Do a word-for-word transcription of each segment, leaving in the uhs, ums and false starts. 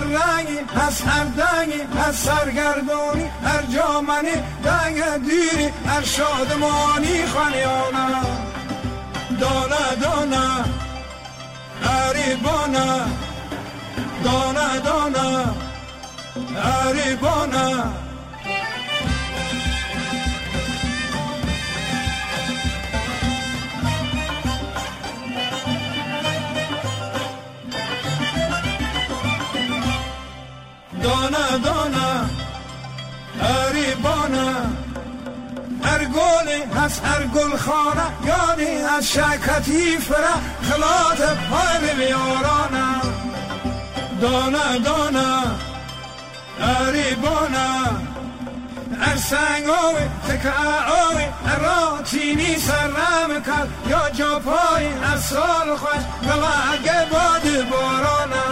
رنگی هست، هر دنگی هست، سرگردانی هر جامنی دنگ دیری هر شادمانی خانیانه دانه دانه غریبانه دانه دانه غریبانه دانه دانه غریبانه هر گلی هست هر گل خانه یادی از شکتی فره خلات پای بیارانه دانه دانه غریبانه هر سنگ آوی تکه آوی هر راتینی سرم کرد یا جا پای هر سال خوش بلعه باد بارانه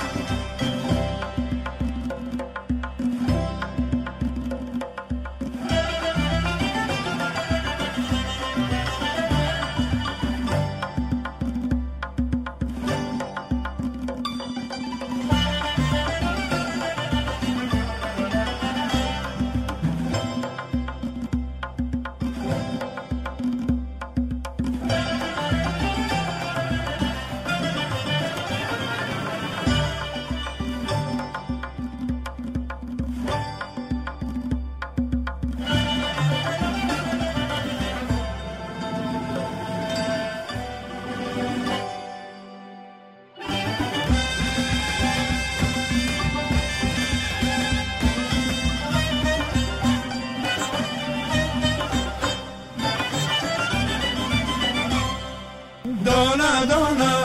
دانه دانه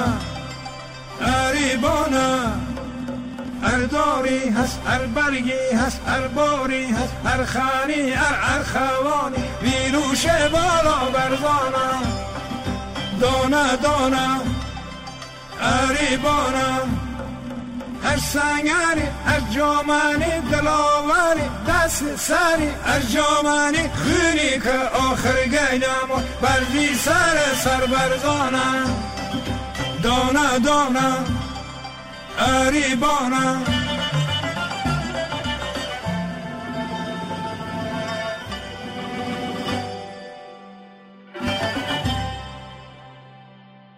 غریبانه هر داری هست هر برگی هست هر باری هست هر خانی هر هر خوانی ویروش بالا برزانه دانه دانه غریبانه هر سنگری هر جامانی دلاوری دست سری هر جامانی خونی که آخر گینم بردی سر سر برزانه دانه دانه غریبانه